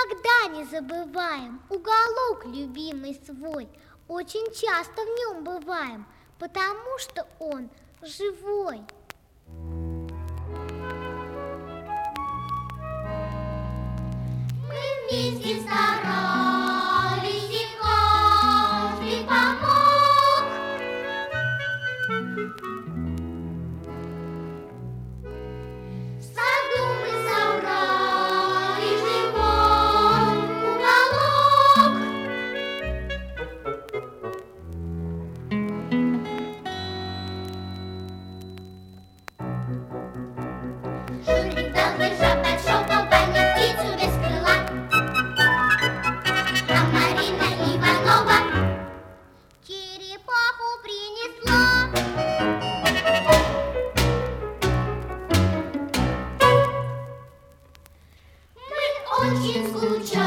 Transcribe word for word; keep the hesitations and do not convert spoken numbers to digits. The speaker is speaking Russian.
никогда не забываем уголок любимый свой. Очень часто в нем бываем, потому что он живой. Мы вместе старались, и каждый помог. В саду мы собрали живой уголок. Жулик дал ежа большого, Ваня птицу без крыла, а Марина Иванова черепаху принесла. Мы очень скучаем.